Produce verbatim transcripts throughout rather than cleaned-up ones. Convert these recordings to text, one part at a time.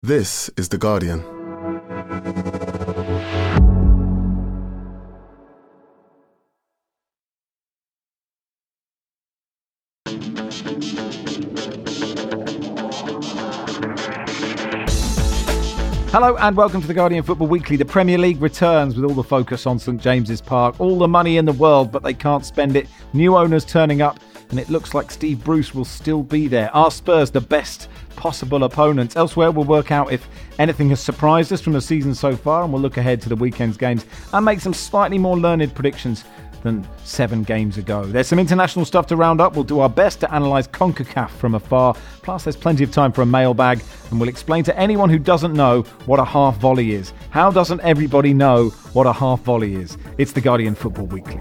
This is The Guardian. Hello and welcome to The Guardian Football Weekly. The Premier League returns with all the focus on St James's Park. All the money in the world, but they can't spend it. New owners turning up, and it looks like Steve Bruce will still be there. Are Spurs the best possible opponents? Elsewhere, we'll work out if anything has surprised us from the season so far, and we'll look ahead to the weekend's games and make some slightly more learned predictions than seven games ago. There's some international stuff to round up. We'll do our best to analyse CONCACAF from afar. Plus, there's plenty of time for a mailbag, and we'll explain to anyone who doesn't know what a half volley is. How doesn't everybody know what a half volley is? It's The Guardian Football Weekly.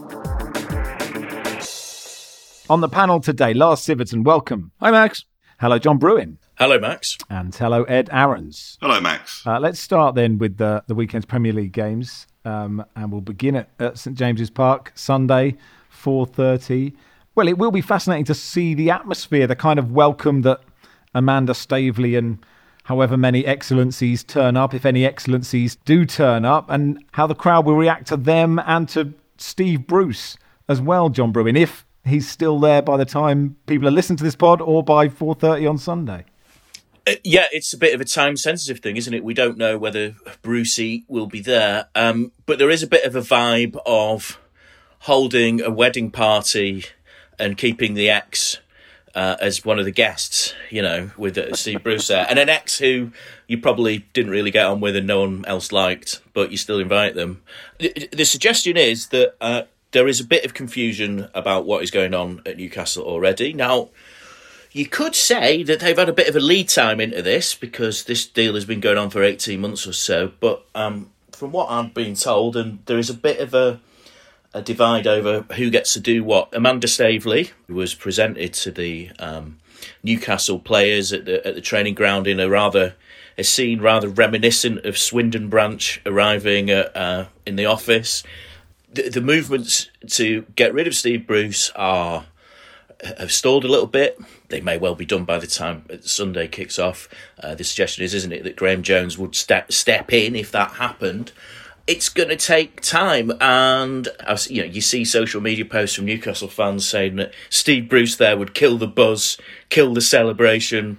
On the panel today, Lars Sivertson, welcome. Hi, Max. Hello, John Brewin. Hello, Max. And hello, Ed Aarons. Hello, Max. Uh, let's start then with the, the weekend's Premier League games. Um, and we'll begin at, at St James's Park, Sunday, four thirty. Well, it will be fascinating to see the atmosphere, the kind of welcome that Amanda Staveley and however many excellencies turn up, if any excellencies do turn up, and how the crowd will react to them and to Steve Bruce as well, John Brewin, if he's still there by the time people are listening to this pod or by four thirty on Sunday. Uh, yeah, it's a bit of a time-sensitive thing, isn't it? We don't know whether Brucey will be there, um, but there is a bit of a vibe of holding a wedding party and keeping the ex uh, as one of the guests, you know, with uh, Steve Bruce there. And an ex who you probably didn't really get on with and no one else liked, but you still invite them. The, the suggestion is that uh, there is a bit of confusion about what is going on at Newcastle already. Now, you could say that they've had a bit of a lead time into this because this deal has been going on for eighteen months or so. But um, from what I've been told, and there is a bit of a, a divide over who gets to do what. Amanda Staveley was presented to the um, Newcastle players at the, at the training ground in a rather a scene rather reminiscent of Swindon Branch arriving at, uh, in the office. The, the movements to get rid of Steve Bruce are have stalled a little bit. They may well be done by the time Sunday kicks off. Uh, the suggestion is, isn't it, that Graham Jones would step step in if that happened. It's going to take time, and you know, you see social media posts from Newcastle fans saying that Steve Bruce there would kill the buzz, kill the celebration,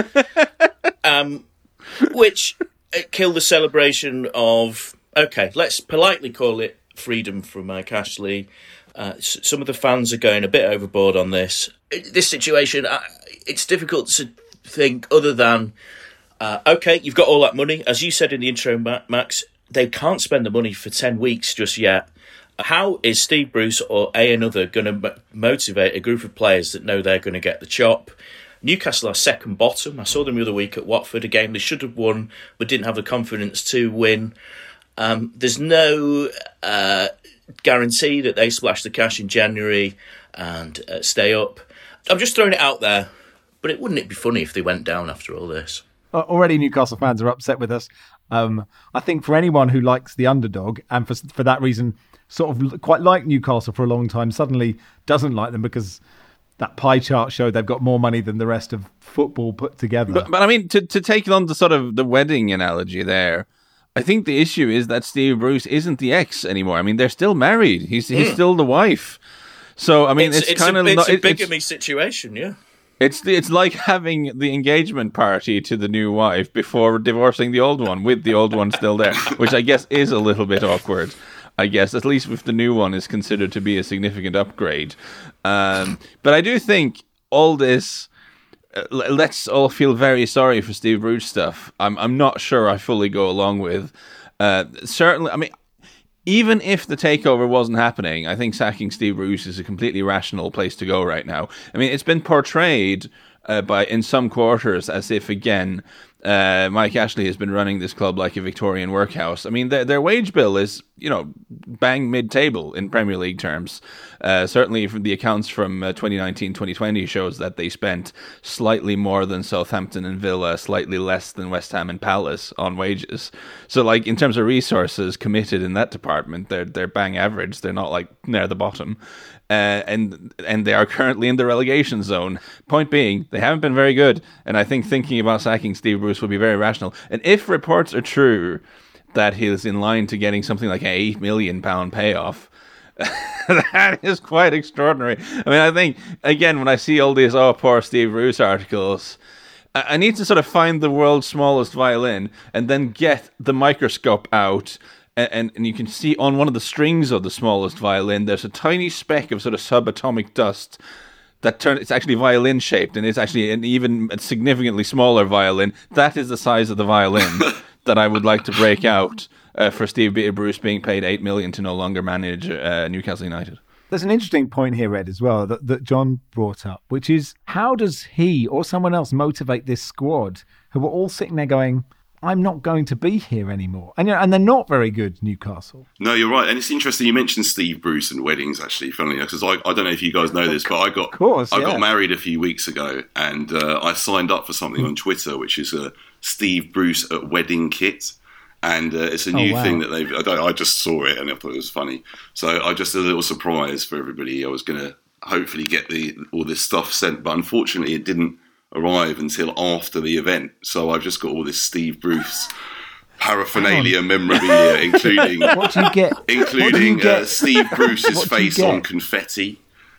um, which uh, kill the celebration of, okay, let's politely call it freedom from Mike Ashley. Uh, some of the fans are going a bit overboard on this. This situation, uh, it's difficult to think other than, uh, okay, you've got all that money. As you said in the intro, Max, they can't spend the money for ten weeks just yet. How is Steve Bruce or a another going to m- motivate a group of players that know they're going to get the chop? Newcastle are second bottom. I saw them the other week at Watford, a game they should have won but didn't have the confidence to win. Um, there's no uh, guarantee that they splash the cash in January and uh, stay up. I'm just throwing it out there, but it wouldn't it be funny if they went down after all this? Already Newcastle fans are upset with us. Um, I think for anyone who likes the underdog and for for that reason sort of quite liked Newcastle for a long time, suddenly doesn't like them because that pie chart showed they've got more money than the rest of football put together. But, but I mean, to, to take on the sort of the wedding analogy there, I think the issue is that Steve Bruce isn't the ex anymore. I mean, they're still married. He's he's mm. still the wife. So, I mean, it's, it's, it's kind a, of... It's no, a bigamy it's, situation, yeah. It's it's like having the engagement party to the new wife before divorcing the old one, with the old one still there, which I guess is a little bit awkward. I guess, at least if the new one is considered to be a significant upgrade. Um, but I do think all this... Uh, let's all feel very sorry for Steve Bruce stuff. I'm I'm not sure I fully go along with. Uh, certainly, I mean, even if the takeover wasn't happening, I think sacking Steve Bruce is a completely rational place to go right now. I mean, it's been portrayed uh, by in some quarters as if, again, uh, Mike Ashley has been running this club like a Victorian workhouse. I mean, their, their wage bill is, you know, bang mid-table in Premier League terms. Uh, certainly from the accounts from uh, twenty nineteen twenty twenty shows that they spent slightly more than Southampton and Villa, slightly less than West Ham and Palace on wages. So, like, in terms of resources committed in that department, they're they're bang average. They're not, like, near the bottom. uh, and and they are currently in the relegation zone. Point being, they haven't been very good, and I think thinking about sacking Steve Bruce would be very rational. And if reports are true that he is in line to getting something like an eight million pound payoff, that is quite extraordinary. I mean, I think, again, when I see all these oh poor Steve Bruce articles, I need to sort of find the world's smallest violin and then get the microscope out, and, and, and you can see on one of the strings of the smallest violin, there's a tiny speck of sort of subatomic dust that turn, it's actually violin shaped, and it's actually an even significantly smaller violin. That is the size of the violin that I would like to break out uh, for Steve Bruce being paid eight million dollars to no longer manage uh, Newcastle United. There's an interesting point here, Ed, as well, that, that John brought up, which is how does he or someone else motivate this squad who are all sitting there going, I'm not going to be here anymore? And, you know, and they're not very good, Newcastle. No, you're right. And it's interesting you mentioned Steve Bruce and weddings, actually, funnily enough, because I, I don't know if you guys know this, but I got course, I yeah. got married a few weeks ago, and uh, I signed up for something on Twitter, which is a Steve Bruce at wedding kit. And uh, it's a new oh, wow. thing that they've... I, don't, I just saw it and I thought it was funny. So I just a little surprise for everybody. I was going to hopefully get the all this stuff sent, but unfortunately it didn't arrive until after the event. So I've just got all this Steve Bruce paraphernalia memorabilia, including what do you get? including you get? Uh, Steve Bruce's face on confetti,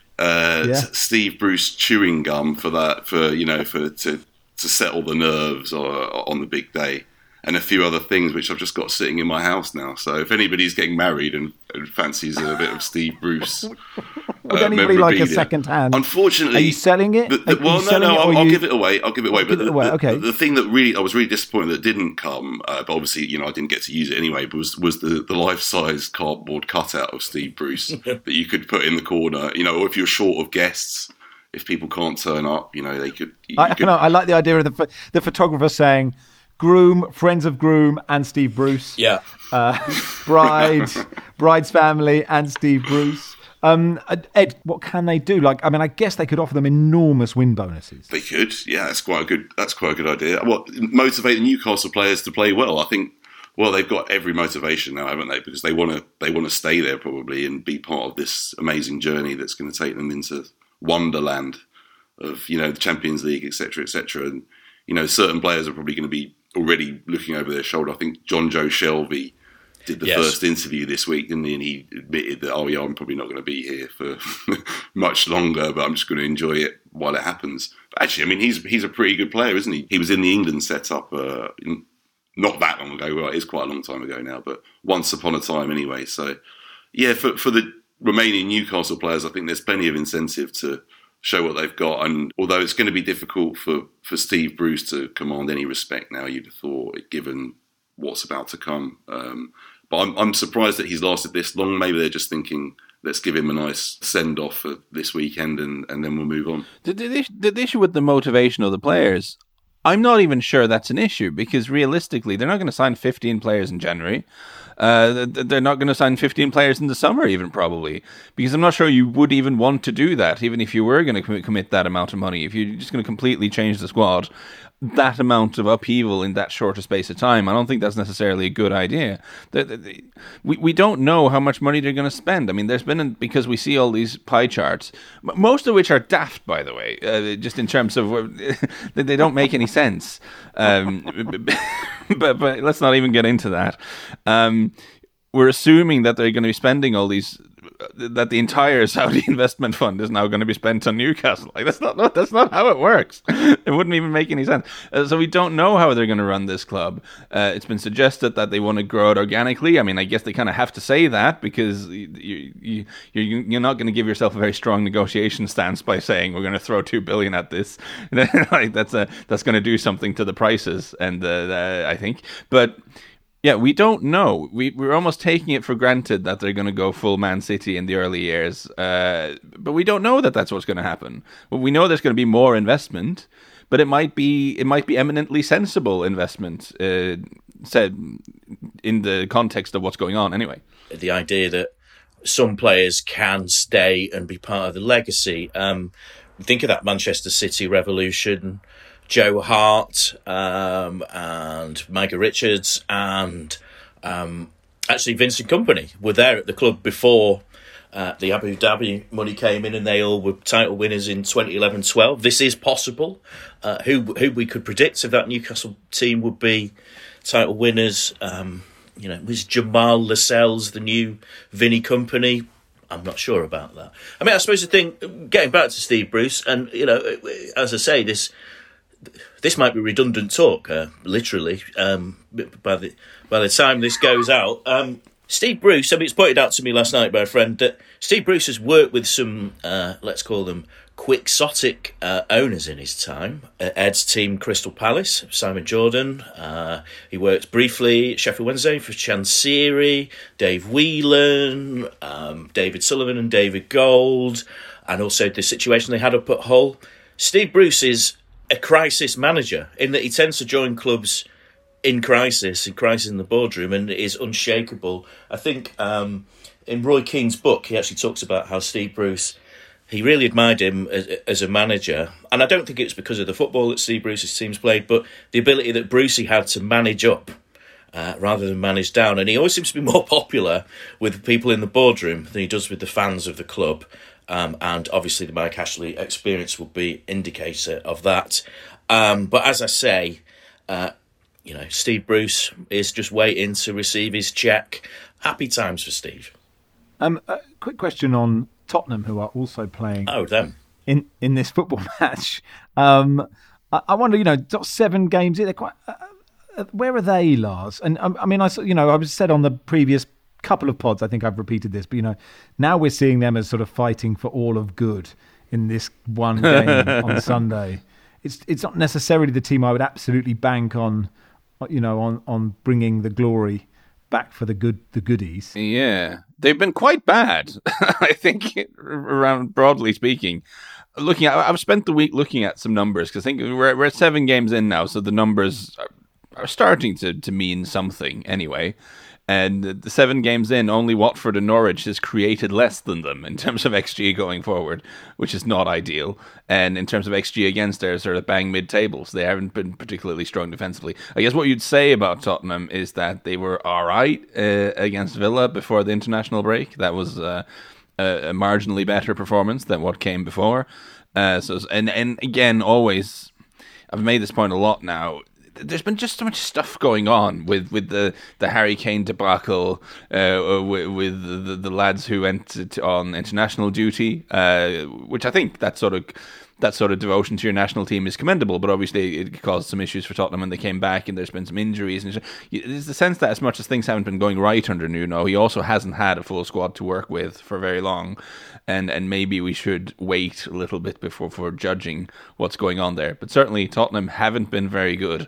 uh, yeah. Steve Bruce chewing gum for that, for you know, for to to settle the nerves or, on the big day. And a few other things which I've just got sitting in my house now. So if anybody's getting married and, and fancies a bit of Steve Bruce, would uh, anybody like a second hand? Unfortunately, are you selling it? The, the, well, no, no, I'll, I'll you... give it away. I'll give it away. I'll but the, away. The, okay. the, the thing that really I was really disappointed that didn't come, uh, but obviously you know I didn't get to use it anyway. But was was the, the life size cardboard cutout of Steve Bruce that you could put in the corner. You know, or if you're short of guests. If people can't turn up, you know, they could... You I, could... know, I like the idea of the the photographer saying, groom, friends of groom, and Steve Bruce. Yeah. Uh, bride, bride's family, and Steve Bruce. Um, Ed, what can they do? Like, I mean, I guess they could offer them enormous win bonuses. They could, yeah. That's quite a good. That's quite a good idea. What motivate the Newcastle players to play well? I think. Well, they've got every motivation now, haven't they? Because they want to. They want to stay there probably and be part of this amazing journey that's going to take them into wonderland of, you know, the Champions League, et cetera, et cetera. And, you know, certain players are probably going to be already looking over their shoulder. I think John Joe Shelby did the yes. first interview this week, didn't he? And he admitted that, oh, yeah, I'm probably not going to be here for much longer, but I'm just going to enjoy it while it happens. But actually, I mean, he's he's a pretty good player, isn't he? He was in the England setup uh, in, not that long ago. Well, it is quite a long time ago now, but once upon a time anyway. So, yeah, for, for the remaining Newcastle players, I think there's plenty of incentive to show what they've got. And although it's going to be difficult for, for Steve Bruce to command any respect now, you'd have thought, given what's about to come. Um, but I'm, I'm surprised that he's lasted this long. Maybe they're just thinking, let's give him a nice send-off for this weekend and, and then we'll move on. The, the, the issue with the motivation of the players, I'm not even sure that's an issue, because realistically, they're not going to sign fifteen players in January. Uh, they're not going to sign fifteen players in the summer, even probably, because I'm not sure you would even want to do that, even if you were going to commit that amount of money. If you're just going to completely change the squad, that amount of upheaval in that shorter space of time, I don't think that's necessarily a good idea. The, the, the, we we don't know how much money they're going to spend. I mean, there's been, because we see all these pie charts, most of which are daft, by the way, uh, just in terms of they don't make any sense. Um, but but let's not even get into that. Um, we're assuming that they're going to be spending all these, that the entire Saudi investment fund is now going to be spent on Newcastle. Like that's not that's not how it works. It wouldn't even make any sense. Uh, so we don't know how they're going to run this club. Uh, it's been suggested that they want to grow it organically. I mean, I guess they kind of have to say that, because you, you, you you're not going to give yourself a very strong negotiation stance by saying we're going to throw two billion at this. Like that's a that's going to do something to the prices, and uh, uh, I think, but. Yeah, we don't know. We, we're almost taking it for granted that they're going to go full Man City in the early years. Uh, but we don't know that that's what's going to happen. Well, we know there's going to be more investment, but it might be it might be eminently sensible investment, uh, said in the context of what's going on anyway. The idea that some players can stay and be part of the legacy. Um, think of that Manchester City revolution. Joe Hart um, and Micah Richards and um, actually Vincent Kompany were there at the club before Uh, the Abu Dhabi money came in and they all were title winners in twenty eleven twelve. This is possible. Uh, who who we could predict if that Newcastle team would be title winners? Um, you know, was Jamal Lascelles the new Vinny Company? I'm not sure about that. I mean, I suppose the thing, getting back to Steve Bruce, and, you know, as I say, this this might be redundant talk, uh, literally, um, by the by the time this goes out. Um, Steve Bruce, I mean, it's pointed out to me last night by a friend that Steve Bruce has worked with some, uh, let's call them, quixotic uh, owners in his time. Uh, Ed's team, Crystal Palace, Simon Jordan. Uh, he worked briefly at Sheffield Wednesday for Chansiri, Dave Whelan, um, David Sullivan and David Gold, and also the situation they had up at Hull. Steve Bruce is a crisis manager in that he tends to join clubs in crisis, in crisis in the boardroom, and is unshakable. I think um, in Roy Keane's book, he actually talks about how Steve Bruce, he really admired him as, as a manager. And I don't think it was because of the football that Steve Bruce's teams played, but the ability that Brucey had to manage up uh, rather than manage down. And he always seems to be more popular with people in the boardroom than he does with the fans of the club. Um, and obviously the Mike Ashley experience will be indicator of that. Um, but as I say, uh, you know, Steve Bruce is just waiting to receive his cheque. Happy times for Steve. Um, a quick question on Tottenham, who are also playing oh, them. in in this football match. Um, I, I wonder, you know, seven games in, they're quite. Uh, uh, where are they, Lars? And um, I mean, I you know, I was said on the previous couple of pods, I think I've repeated this, but you know, now we're seeing them as sort of fighting for all of good in this one game on Sunday. It's it's not necessarily the team I would absolutely bank on, you know, on on bringing the glory back for the good the goodies. Yeah, they've been quite bad. I think, around broadly speaking, looking at, I've spent the week looking at some numbers because I think we're we're seven games in now, so the numbers are, are starting to to mean something anyway. And the seven games in, only Watford and Norwich has created less than them in terms of X G going forward, which is not ideal. And in terms of X G against, they're sort of bang mid-table, so they haven't been particularly strong defensively. I guess what you'd say about Tottenham is that they were all right uh, against Villa before the international break. That was uh, a, a marginally better performance than what came before. Uh, so, and and again, always, I've made this point a lot now. There's been just so much stuff going on with, with the, the Harry Kane debacle, uh, with, with the, the lads who went to, on international duty, uh, which I think that sort of that sort of devotion to your national team is commendable, but obviously it caused some issues for Tottenham when they came back, and there's been some injuries. And there's the sense that as much as things haven't been going right under Nuno, he also hasn't had a full squad to work with for very long, and and maybe we should wait a little bit before for judging what's going on there. But certainly Tottenham haven't been very good.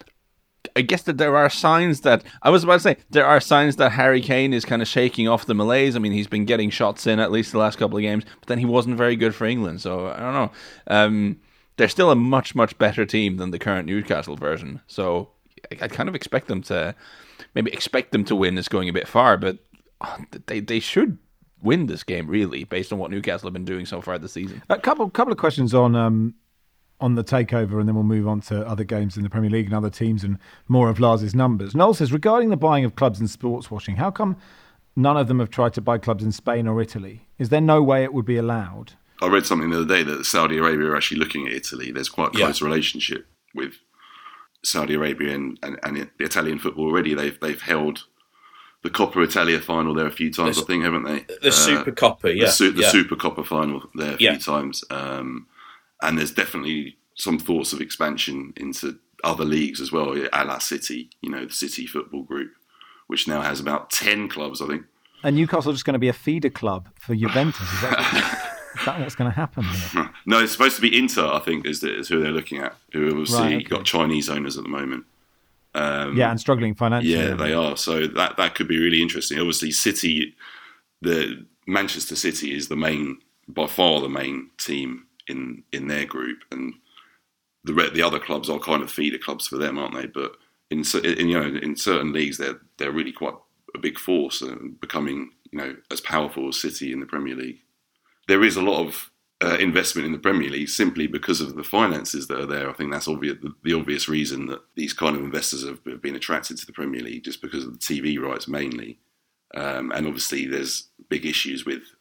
I guess that there are signs that, I was about to say, there are signs that Harry Kane is kind of shaking off the malaise. I mean, he's been getting shots in at least the last couple of games, but then he wasn't very good for England. So, I don't know. Um, they're still a much, much better team than the current Newcastle version. So, I, I kind of expect them to, maybe expect them to win is going a bit far, but oh, they they should win this game, really, based on what Newcastle have been doing so far this season. A couple, couple of questions on... Um... on the takeover, and then we'll move on to other games in the Premier League and other teams and more of Lars's numbers. Noel says, regarding the buying of clubs and sports washing, how come none of them have tried to buy clubs in Spain or Italy? Is there no way it would be allowed? I read something the other day that Saudi Arabia are actually looking at Italy. There's quite a close yeah. relationship with Saudi Arabia and, and, and the Italian football already. They've they've held the Coppa Italia final there a few times, There's, I think, haven't they? The uh, Super Coppa, yeah. The, su- the yeah. Super Coppa final there a yeah. few times. Um, and there's definitely some thoughts of expansion into other leagues as well, a la City, you know, the City Football Group, which now has about ten clubs, I think. And Newcastle just going to be a feeder club for Juventus. Is that, is that what's going to happen here? No, it's supposed to be Inter, I think, is, the, is who they're looking at, who obviously right, okay. got Chinese owners at the moment. Um, yeah, and struggling financially. Yeah, they are. So that, that could be really interesting. Obviously, City, the Manchester City is the main, by far the main team in, in their group, and the the other clubs are kind of feeder clubs for them, aren't they? But in, in you know in certain leagues, they're they're really quite a big force and becoming you know as powerful as City in the Premier League. There is a lot of uh, investment in the Premier League simply because of the finances that are there. I think that's obvious. The, the obvious reason that these kind of investors have, have been attracted to the Premier League just because of the T V rights mainly, um, and obviously there's big issues with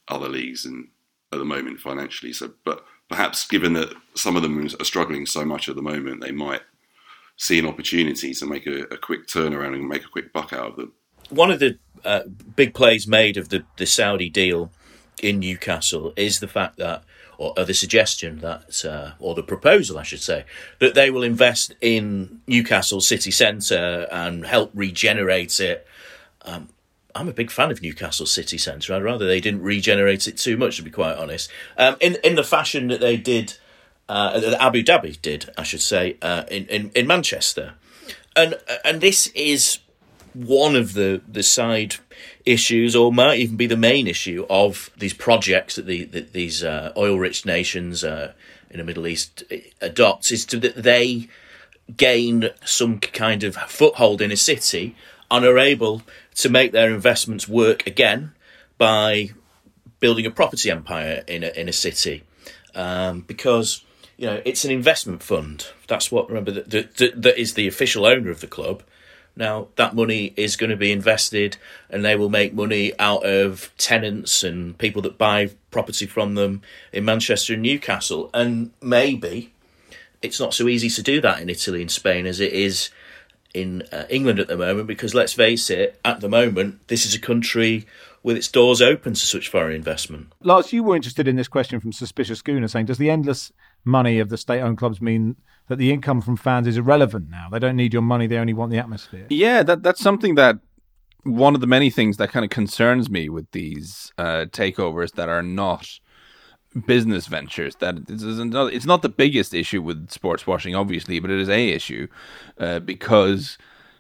other leagues and at the moment financially. So, but perhaps given that some of them are struggling so much at the moment, they might see an opportunity to make a, a quick turnaround and make a quick buck out of them. One of the uh, big plays made of the, the Saudi deal in Newcastle is the fact that, or, or the suggestion that, uh, or the proposal, I should say, that they will invest in Newcastle city centre and help regenerate it. Um, I'm a big fan of Newcastle city centre. I'd rather they didn't regenerate it too much, to be quite honest. Um, in in the fashion that they did, uh, that Abu Dhabi did, I should say, uh, in, in in Manchester, and and this is one of the, the side issues, or might even be the main issue of these projects that, the, that these uh, oil-rich nations uh, in the Middle East adopt, is to that they gain some kind of foothold in a city and are able to make their investments work again by building a property empire in a, in a city. Um, because, you know, it's an investment fund. That's what, remember, that, that, that is the official owner of the club. Now, that money is going to be invested and they will make money out of tenants and people that buy property from them in Manchester and Newcastle. And maybe it's not so easy to do that in Italy and Spain as it is in uh, England at the moment, because let's face it, at the moment, this is a country with its doors open to such foreign investment. Lars, you were interested in this question from Suspicious Schooner, saying, does the endless money of the state-owned clubs mean that the income from fans is irrelevant now? They don't need your money, they only want the atmosphere. Yeah, that that's something that, one of the many things that kind of concerns me with these uh, takeovers that are not business ventures. That it's, it's not the biggest issue with sports washing, obviously, but it is a issue uh, because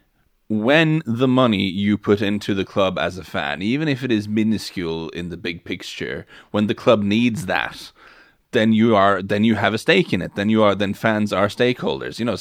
when the money you put into the club as a fan, even if it is minuscule in the big picture, when the club needs that, then you are then you have a stake in it. Then you are then fans are stakeholders. You know,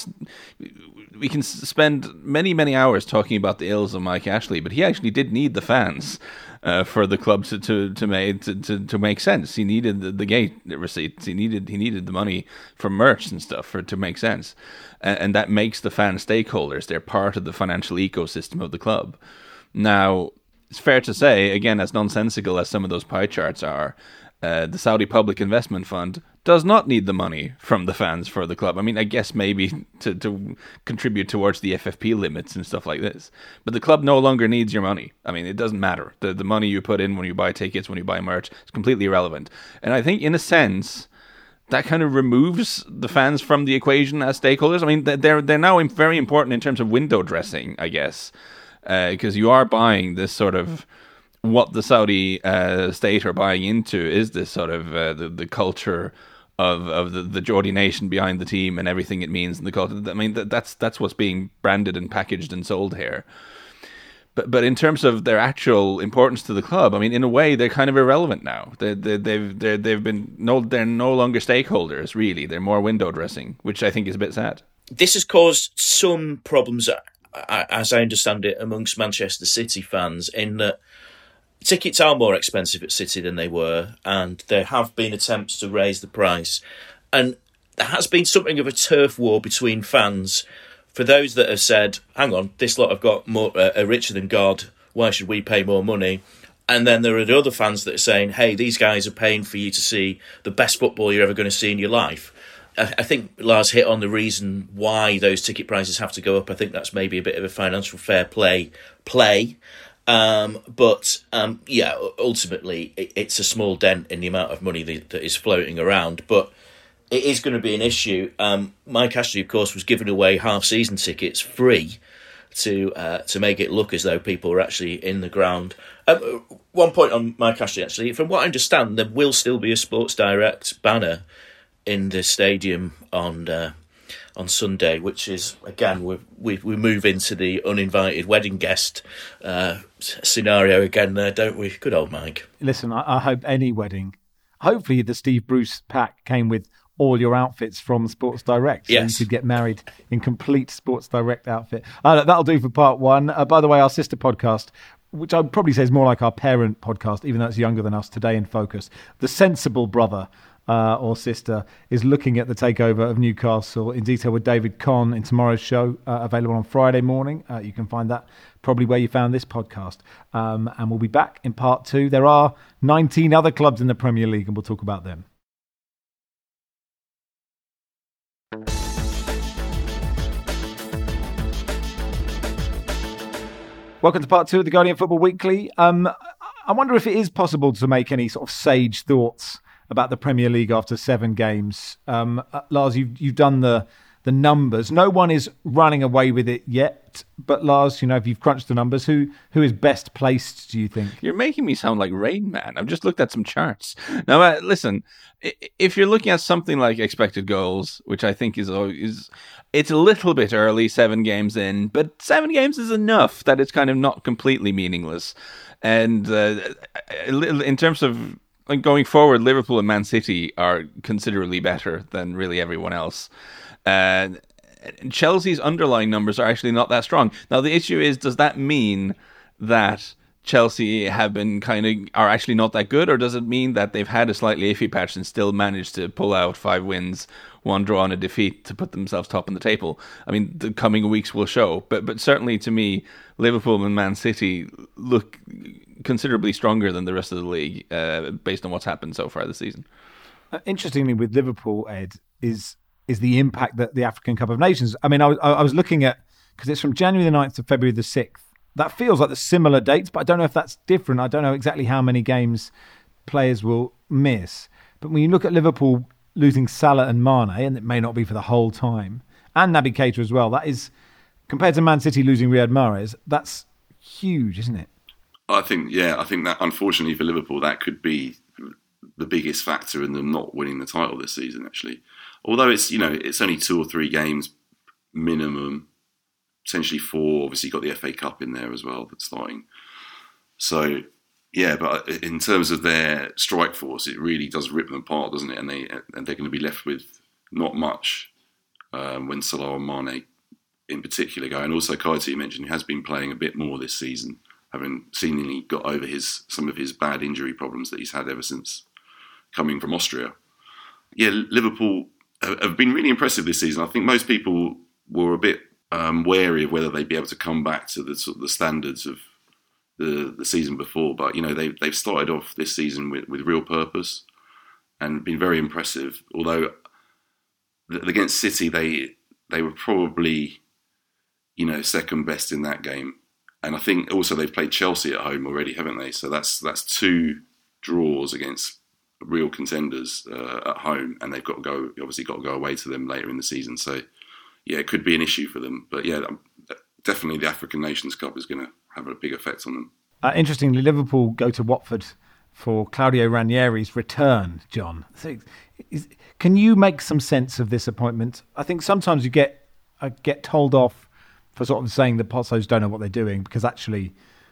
we can spend many many hours talking about the ills of Mike Ashley, but he actually did need the fans uh, for the club to to to make to, to, to make sense. He needed the, the gate receipts. He needed he needed the money for merch and stuff for to make sense, and, and that makes the fans stakeholders. They're part of the financial ecosystem of the club. Now, it's fair to say, again, as nonsensical as some of those pie charts are, Uh, the Saudi Public Investment Fund does not need the money from the fans for the club. I mean, I guess maybe to, to contribute towards the F F P limits and stuff like this. But the club no longer needs your money. I mean, it doesn't matter. The, the money you put in when you buy tickets, when you buy merch, is completely irrelevant. And I think, in a sense, that kind of removes the fans from the equation as stakeholders. I mean, they're, they're now very important in terms of window dressing, I guess, because uh, you are buying this sort of... What the Saudi uh, state are buying into is this sort of uh, the, the culture of, of the, the Geordie nation behind the team and everything it means in the culture. I mean, that, that's that's what's being branded and packaged and sold here. But but in terms of their actual importance to the club, I mean, in a way, they're kind of irrelevant now. They they they've they're, they've been no they're no longer stakeholders really. They're more window dressing, which I think is a bit sad. This has caused some problems, as I understand it, amongst Manchester City fans in that tickets are more expensive at City than they were, and there have been attempts to raise the price. And there has been something of a turf war between fans for those that have said, hang on, this lot have got more, uh, are richer than God, why should we pay more money? And then there are the other fans that are saying, hey, these guys are paying for you to see the best football you're ever going to see in your life. I think Lars hit on the reason why those ticket prices have to go up. I think that's maybe a bit of a financial fair play play. Um, but, um, yeah, ultimately, it, it's a small dent in the amount of money that, that is floating around. But it is going to be an issue. Um, Mike Ashley, of course, was giving away half-season tickets free to uh, to make it look as though people were actually in the ground. Um, one point on Mike Ashley, actually. From what I understand, there will still be a Sports Direct banner in the stadium on... Uh, on Sunday, which is, again, we we we move into the uninvited wedding guest uh, scenario again there, don't we? Good old Mike. Listen, I, I hope any wedding, hopefully the Steve Bruce pack came with all your outfits from Sports Direct, so yes, you could get married in complete Sports Direct outfit. Uh, that'll do for part one. Uh, by the way, our sister podcast, which I'd probably say is more like our parent podcast, even though it's younger than us, Today in Focus, The Sensible Brother, uh, or sister is looking at the takeover of Newcastle in detail with David Conn in tomorrow's show, uh, available on Friday morning. Uh, you can find that probably where you found this podcast. Um, and we'll be back in part two. There are nineteen other clubs in the Premier League, and we'll talk about them. Welcome to part two of the Guardian Football Weekly. Um, I wonder if it is possible to make any sort of sage thoughts about the Premier League after seven games. Um, uh, Lars, you've, you've done the, the numbers. No one is running away with it yet. But Lars, you know, if you've crunched the numbers, who who is best placed, do you think? You're making me sound like Rain Man. I've just looked at some charts. Now, uh, listen, if you're looking at something like expected goals, which I think is is it's a little bit early, seven games in, but seven games is enough that it's kind of not completely meaningless. And uh, in terms of going forward, Liverpool and Man City are considerably better than really everyone else. And uh, Chelsea's underlying numbers are actually not that strong. Now, the issue is, does that mean that Chelsea have been kind of are actually not that good, or does it mean that they've had a slightly iffy patch and still managed to pull out five wins, one draw and a defeat to put themselves top in the table? I mean, the coming weeks will show, but but certainly to me, Liverpool and Man City look considerably stronger than the rest of the league uh, based on what's happened so far this season. Uh, interestingly, with Liverpool, Ed, is is the impact that the African Cup of Nations. I mean, I was I was looking at, because it's from January the ninth to February the sixth. That feels like the similar dates, but I don't know if that's different. I don't know exactly how many games players will miss. But when you look at Liverpool losing Salah and Mane, and it may not be for the whole time, and Naby Keita as well, that is, compared to Man City losing Riyad Mahrez, that's huge, isn't it? I think, yeah, I think that unfortunately for Liverpool, that could be the biggest factor in them not winning the title this season, actually. Although it's, you know, it's only two or three games minimum. Potentially four. Obviously, you've got the F A Cup in there as well that's starting. So, yeah, but in terms of their strike force, it really does rip them apart, doesn't it? And they and they're going to be left with not much um, when Salah and Mane, in particular, go. And also, Keita, you mentioned, has been playing a bit more this season, having seemingly got over his some of his bad injury problems that he's had ever since coming from Austria. Yeah, Liverpool have been really impressive this season. I think most people were a bit Um, wary of whether they'd be able to come back to the sort of the standards of the the season before, but you know they they've started off this season with, with real purpose and been very impressive. Although against City they they were probably you know second best in that game, and I think also they've played Chelsea at home already, haven't they? So that's that's two draws against real contenders uh, at home, and they've got to go obviously got to go away to them later in the season. So. Yeah, it could be an issue for them. But yeah, definitely the African Nations Cup is going to have a big effect on them. Uh, interestingly, Liverpool go to Watford for Claudio Ranieri's return, John. So is, can you make some sense of this appointment? I think sometimes you get uh, get told off for sort of saying the Pozzos don't know what they're doing, because actually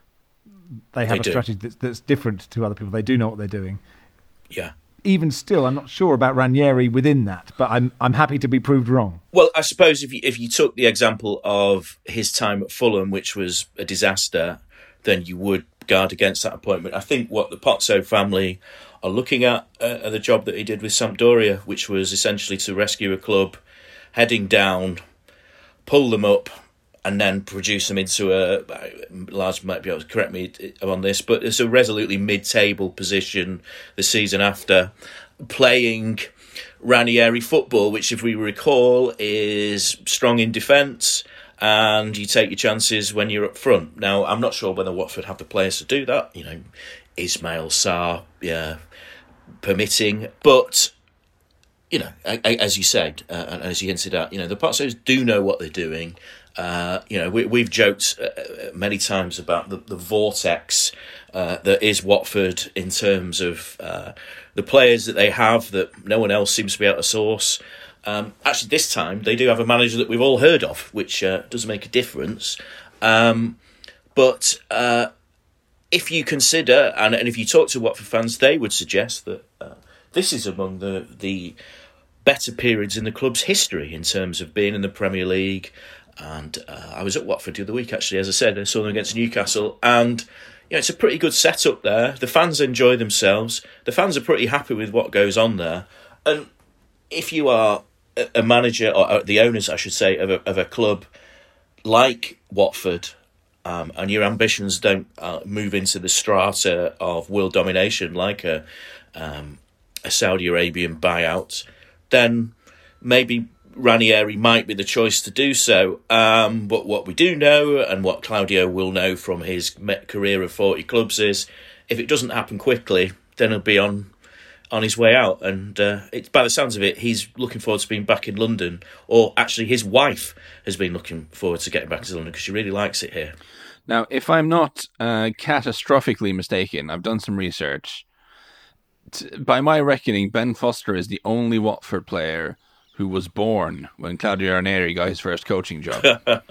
they have they a do. strategy that's, that's different to other people. They do know what they're doing. Yeah. Even still, I'm not sure about Ranieri within that, but I'm I'm happy to be proved wrong. Well, I suppose if you, if you took the example of his time at Fulham, which was a disaster, then you would guard against that appointment. I think what the Pozzo family are looking at uh, are the job that he did with Sampdoria, which was essentially to rescue a club heading down, pull them up, and then produce them into a, Lars might be able to correct me on this, but it's a resolutely mid-table position the season after, playing Ranieri football, which, if we recall, is strong in defence, and you take your chances when you're up front. Now, I'm not sure whether Watford have the players to do that, you know, Ismail Sarr, yeah, permitting, but... You know, as you said, uh, and as you hinted at, you know, the Pozzos do know what they're doing. Uh, you know, we, we've joked uh, many times about the, the vortex uh, that is Watford in terms of uh, the players that they have that no one else seems to be able to source. Um, actually, this time they do have a manager that we've all heard of, which uh, does make a difference. Um, but uh, if you consider, and, and if you talk to Watford fans, they would suggest that uh, this is among the the better periods in the club's history in terms of being in the Premier League. And uh, I was at Watford the other week, actually, as I said, I saw them against Newcastle, and you know, it's a pretty good setup there. The fans enjoy themselves. The fans are pretty happy with what goes on there. And if you are a manager, or the owners, I should say, of a, of a club like Watford, um, and your ambitions don't uh, move into the strata of world domination like a, um, a Saudi Arabian buyout, then maybe Ranieri might be the choice to do so. Um, but what we do know, and what Claudio will know from his career of forty clubs, is if it doesn't happen quickly, then he'll be on on his way out. And uh, it's, by the sounds of it, he's looking forward to being back in London. Or actually, his wife has been looking forward to getting back to London because she really likes it here. Now, if I'm not uh, catastrophically mistaken, I've done some research. T- by my reckoning, Ben Foster is the only Watford player who was born when Claudio Ranieri got his first coaching job.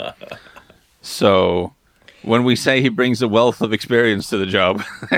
So when we say he brings a wealth of experience to the job,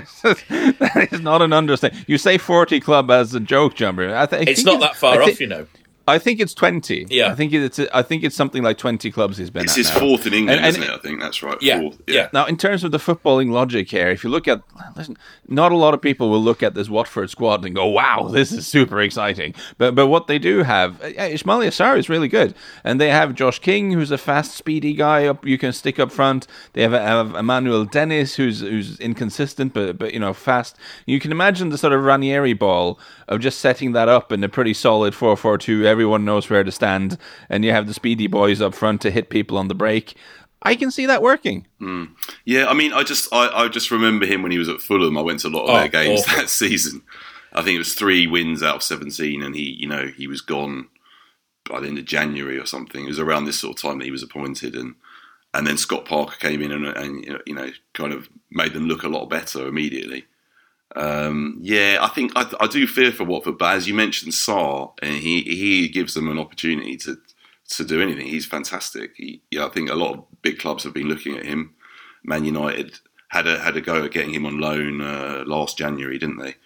that is not an understatement. You say forty club as a joke, Jumper. I th- I it's not that far I off, th- you know. I think it's twenty. Yeah, I think it's. I think it's something like twenty clubs he's been it's at. It's his now. fourth in England, and, and, isn't it? I think that's right. Yeah, fourth. yeah. yeah. Now, in terms of the footballing logic here, if you look at, listen, not a lot of people will look at this Watford squad and go, "Wow, this is super exciting." But but what they do have, yeah, Ismaila Sarr is really good, and they have Josh King, who's a fast, speedy guy up you can stick up front. They have, have Emmanuel Dennis, who's who's inconsistent but but you know fast. You can imagine the sort of Ranieri ball of just setting that up in a pretty solid four four two. Everyone knows where to stand, and you have the speedy boys up front to hit people on the break. I can see that working. Mm. Yeah, I mean, I just I, I just remember him when he was at Fulham. I went to a lot of Oh, their games awful. that season. I think it was three wins out of seventeen, and he, you know, he was gone by the end of January or something. It was around this sort of time that he was appointed, and and then Scott Parker came in and, and you know, kind of made them look a lot better immediately. Um, yeah, I think I, I do fear for Watford, but as you mentioned, Sarr, and he he gives them an opportunity to to do anything. He's fantastic. He, yeah, I think a lot of big clubs have been looking at him. Man United had a had a go at getting him on loan uh, last January, didn't they?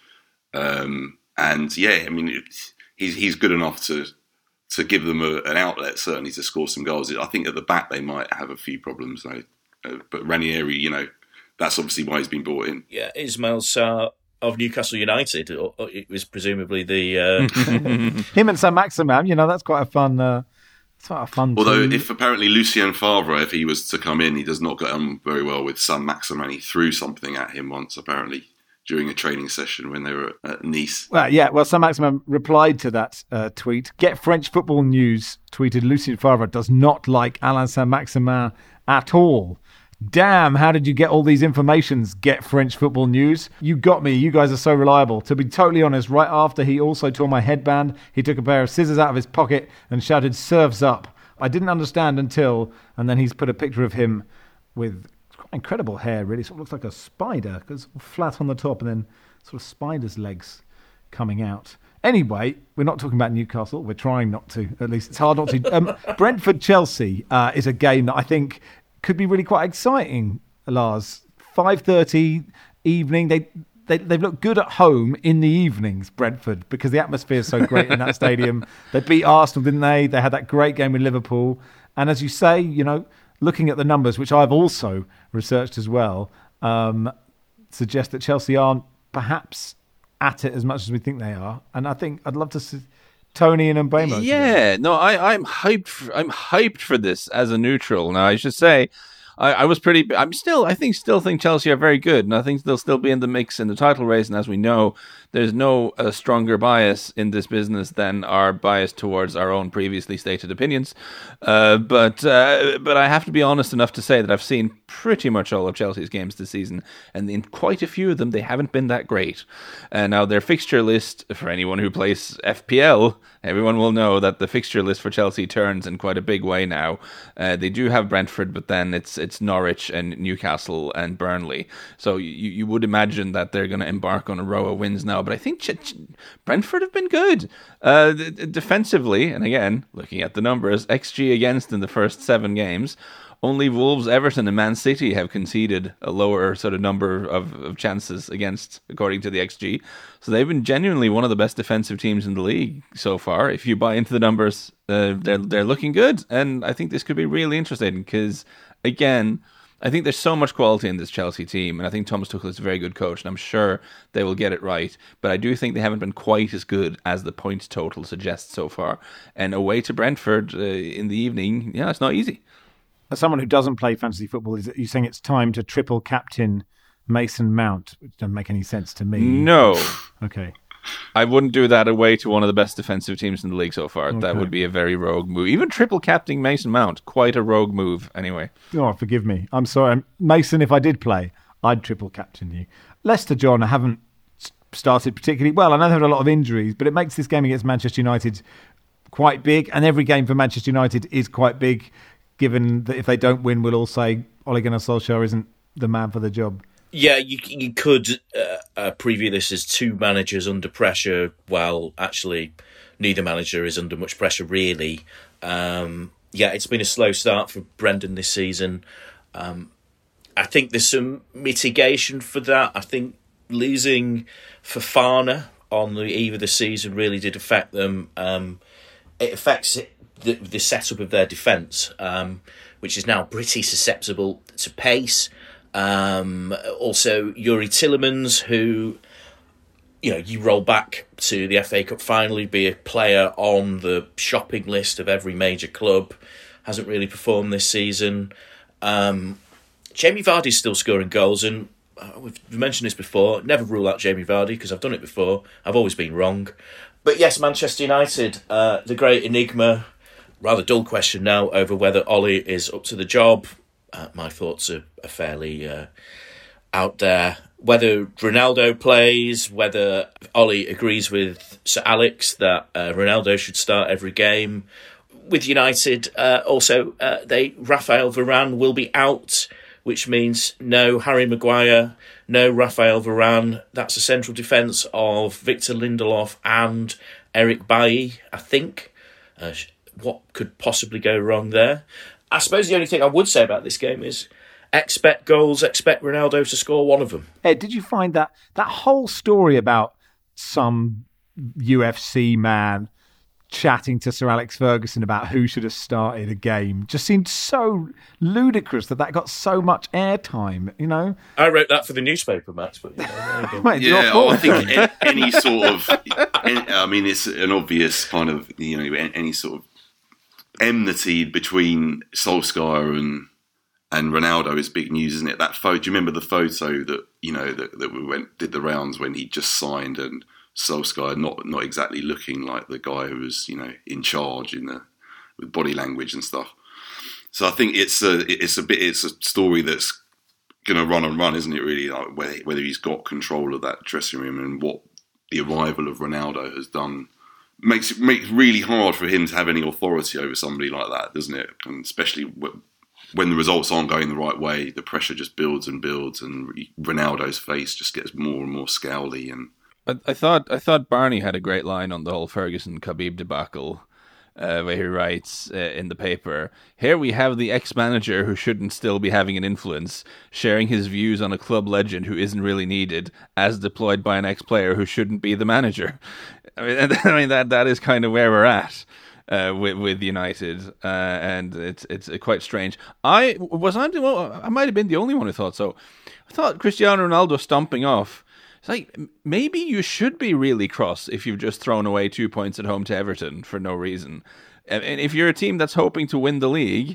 Um, and yeah, I mean, it's, he's he's good enough to to give them a, an outlet, certainly to score some goals. I think at the back they might have a few problems though. Uh, but Ranieri, you know, that's obviously why he's been brought in. Yeah, Ismail Sarr of Newcastle United. Or, or it was presumably the uh... him and Saint Maximin. You know, that's quite a fun. Uh, it's quite a fun. Although, team. if apparently Lucien Favre, if he was to come in, he does not get on very well with Saint Maximin. He threw something at him once, apparently, during a training session when they were at Nice. Well, yeah, well, Saint Maximin replied to that uh, tweet. Get French Football News tweeted Lucien Favre does not like Alain Saint Maximin at all. Damn, how did you get all these informations, Get French Football News? You got me. You guys are so reliable. To be totally honest, right after he also tore my headband, he took a pair of scissors out of his pocket and shouted, "Serves up." I didn't understand until, and then he's put a picture of him with quite incredible hair, really. Sort of looks like a spider, because flat on the top and then sort of spider's legs coming out. Anyway, we're not talking about Newcastle. We're trying not to, at least. It's hard not to. Um, Brentford-Chelsea uh, is a game that I think could be really quite exciting, Lars. five thirty evening. They, they, they've looked good at home in the evenings, Brentford, because the atmosphere is so great in that stadium. They beat Arsenal, didn't they? They had that great game with Liverpool. And as you say, you know, looking at the numbers, which I've also researched as well, um, suggest that Chelsea aren't perhaps at it as much as we think they are. And I think I'd love to see Tony and Mbeumo. Yeah, no, I, I'm hyped. For, I'm hyped for this as a neutral. Now, I should say, I, I was pretty. I'm still. I think still think Chelsea are very good, and I think they'll still be in the mix in the title race. And as we know, there's no uh, stronger bias in this business than our bias towards our own previously stated opinions. Uh, but uh, but I have to be honest enough to say that I've seen pretty much all of Chelsea's games this season, and in quite a few of them, they haven't been that great. And now their fixture list, for anyone who plays F P L, everyone will know that the fixture list for Chelsea turns in quite a big way now. Uh, they do have Brentford, but then it's it's Norwich and Newcastle and Burnley. So you, you would imagine that they're going to embark on a row of wins now. But I think Ch- Ch- Brentford have been good uh, d- defensively. And again, looking at the numbers, X G against in the first seven games. Only Wolves, Everton and Man City have conceded a lower sort of number of, of chances against, according to the X G. So they've been genuinely one of the best defensive teams in the league so far. If you buy into the numbers, uh, they're they're looking good. And I think this could be really interesting because, again, I think there's so much quality in this Chelsea team, and I think Thomas Tuchel is a very good coach, and I'm sure they will get it right. But I do think they haven't been quite as good as the points total suggests so far. And away to Brentford uh, in the evening, yeah, it's not easy. As someone who doesn't play fantasy football, is you saying it's time to triple captain Mason Mount? Which doesn't make any sense to me. No. Okay. I wouldn't do that away to one of the best defensive teams in the league so far. Okay. That would be a very rogue move. Even triple captaining Mason Mount, quite a rogue move anyway. Oh, forgive me. I'm sorry. Mason, if I did play, I'd triple captain you. Leicester, John, I haven't started particularly well. I know they had a lot of injuries, but it makes this game against Manchester United quite big, and every game for Manchester United is quite big, given that if they don't win, we'll all say Ole Gunnar Solskjaer isn't the man for the job. Yeah, you you could uh, uh, preview this as two managers under pressure, while actually neither manager is under much pressure, really. Um, yeah, it's been a slow start for Brendan this season. Um, I think there's some mitigation for that. I think losing Fofana on the eve of the season really did affect them. Um, it affects it, the, the setup of their defence, um, which is now pretty susceptible to pace. Um, also, Yuri Tillemans, who, you know, you roll back to the F A Cup final, he'd be a player on the shopping list of every major club, hasn't really performed this season. Um, Jamie Vardy's still scoring goals, and uh, we've mentioned this before, never rule out Jamie Vardy, because I've done it before, I've always been wrong. But yes, Manchester United, uh, the great enigma, rather dull question now over whether Ole is up to the job. Uh, my thoughts are, are fairly uh, out there. Whether Ronaldo plays, whether Ole agrees with Sir Alex that uh, Ronaldo should start every game. With United, uh, also, uh, they Rafael Varane will be out, which means no Harry Maguire, no Rafael Varane. That's a central defence of Victor Lindelof and Eric Bailly, I think. Uh, what could possibly go wrong there? I suppose the only thing I would say about this game is expect goals, expect Ronaldo to score one of them. Ed, did you find that that whole story about some U F C man chatting to Sir Alex Ferguson about who should have started a game just seemed so ludicrous that that got so much airtime, you know? I wrote that for the newspaper, Max, but you know, there you go. Mate, yeah, oh, I think any, any sort of, any, I mean, it's an obvious kind of, you know, any sort of enmity between Solskjaer and and Ronaldo is big news, isn't it? That photo. Do you remember the photo that you know that, that we went did the rounds when he just signed and Solskjaer not not exactly looking like the guy who was you know in charge in the with body language and stuff. So I think it's a it's a bit it's a story that's going to run and run, isn't it? Really, like whether whether he's got control of that dressing room and what the arrival of Ronaldo has done. Makes it makes it really hard for him to have any authority over somebody like that, doesn't it? And especially when the results aren't going the right way, the pressure just builds and builds, and Ronaldo's face just gets more and more scowly. And I, I thought I thought Barney had a great line on the whole Ferguson Khabib debacle, uh, where he writes uh, in the paper, "Here we have the ex-manager who shouldn't still be having an influence, sharing his views on a club legend who isn't really needed, as deployed by an ex-player who shouldn't be the manager." I mean, I mean that that is kind of where we're at uh, with with United, uh, and it's it's quite strange. I was I well, I might have been the only one who thought so. I thought Cristiano Ronaldo stomping off. It's like maybe you should be really cross if you've just thrown away two points at home to Everton for no reason, and if you're a team that's hoping to win the league,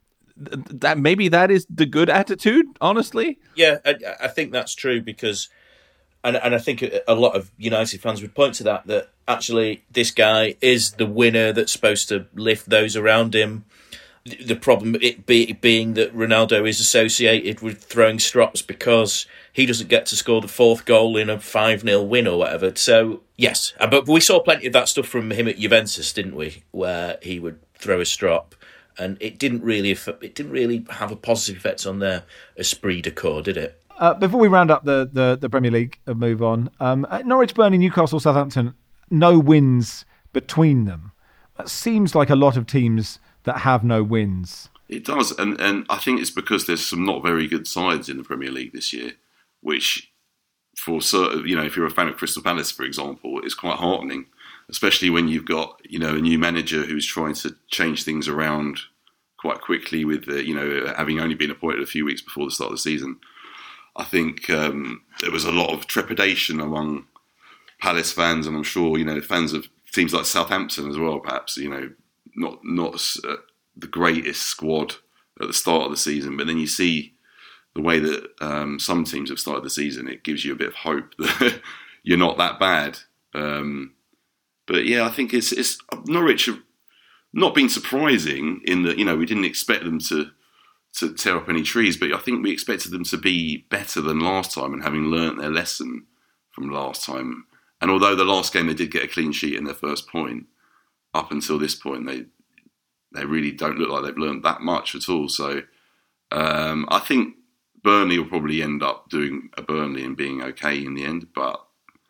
that maybe that is the good attitude. Honestly, yeah, I, I think that's true because. And, and I think a lot of United fans would point to that, that actually this guy is the winner that's supposed to lift those around him. The problem it be, being that Ronaldo is associated with throwing strops because he doesn't get to score the fourth goal in a five nil win or whatever. So, yes, but we saw plenty of that stuff from him at Juventus, didn't we? Where he would throw a strop. And it didn't really it didn't really have a positive effect on their esprit de corps, did it? Uh, before we round up the, the, the Premier League and move on, um, Norwich, Burnley, Newcastle, Southampton, no wins between them. That seems like a lot of teams that have no wins. It does, and, and I think it's because there's some not very good sides in the Premier League this year, which, for certain, you know, if you're a fan of Crystal Palace, for example, is quite heartening, especially when you've got you know a new manager who's trying to change things around quite quickly with, uh, you know, having only been appointed a few weeks before the start of the season. I think um, there was a lot of trepidation among Palace fans, and I'm sure, you know, fans of teams like Southampton as well, perhaps, you know, not not uh, the greatest squad at the start of the season, but then you see the way that um, some teams have started the season, it gives you a bit of hope that you're not that bad. Um, but yeah, I think it's it's Norwich have not been surprising in that, you know, we didn't expect them to to tear up any trees, but I think we expected them to be better than last time, and having learnt their lesson from last time. And although the last game they did get a clean sheet in their first point, up until this point they they really don't look like they've learnt that much at all. So um, I think Burnley will probably end up doing a Burnley and being okay in the end, but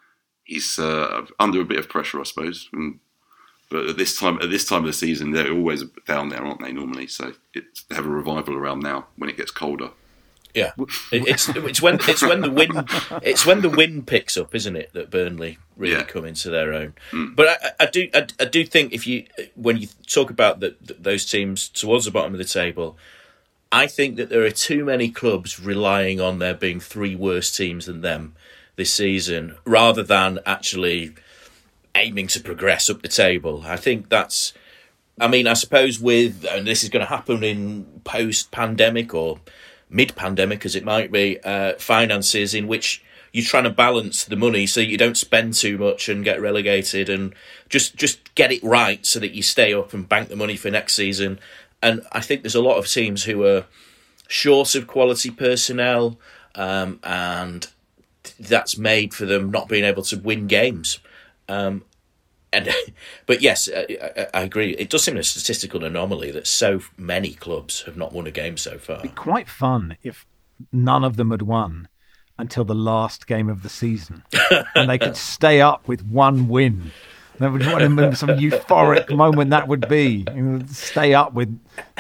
he's uh, under a bit of pressure, I suppose. And, but at this time, at this time of the season, they're always down there, aren't they? Normally, so it's, they have a revival around now when it gets colder. Yeah, it, it's it's when it's when the wind it's when the wind picks up, isn't it, that Burnley really yeah. come into their own. Mm. But I, I do I, I do think if you when you talk about the, the, those teams towards the bottom of the table, I think that there are too many clubs relying on there being three worse teams than them this season, rather than actually aiming to progress up the table. I think that's. I mean, I suppose with and this is going to happen in post-pandemic or mid-pandemic, as it might be, uh, finances in which you're trying to balance the money so you don't spend too much and get relegated, and just just get it right so that you stay up and bank the money for next season. And I think there's a lot of teams who are short of quality personnel, um, and that's made for them not being able to win games. Um, and but yes, I, I agree. It does seem a statistical anomaly that so many clubs have not won a game so far. It'd be quite fun if none of them had won until the last game of the season, and they could stay up with one win. That would remember some euphoric moment that would be. You know, stay up with